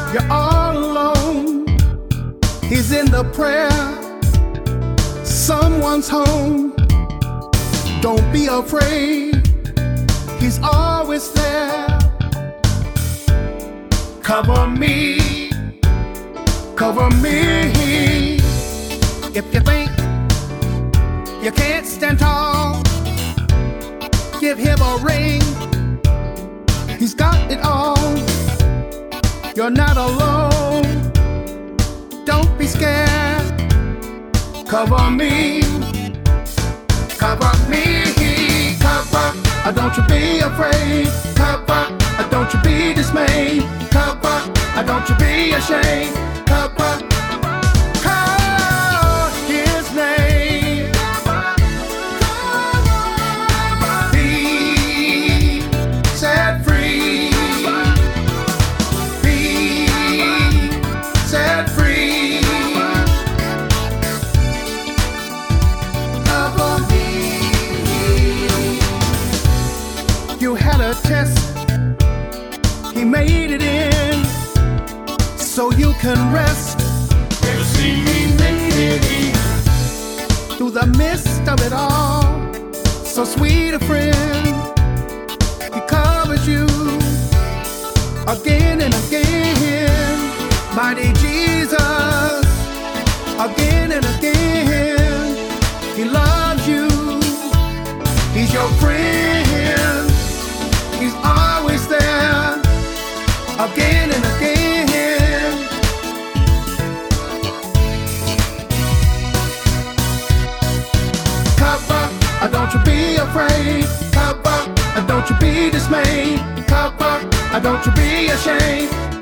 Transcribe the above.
You're all alone. He's in the prayer. Someone's home. Don't be afraid. He's always there. Cover me. Cover me. If you think you can't stand tall, give him a ring. He's got it all. You're not alone. Don't be scared. Cover me. Cover me. Cover. Don't you be afraid. Cover. Don't you be dismayed. Cover. Don't you be ashamed. Cover. Call his name. Be set free. Be set free. Cover me. You had a test. He made it in, so you can rest. You see me made it in. Through the midst of it all, so sweet a friend. He covers you again and again. Mighty Jesus, again and again. He loves you. He's your friend. He's always there. Again and again. Cover, don't you be afraid. Cover, don't you be dismayed. Cover, don't you be ashamed.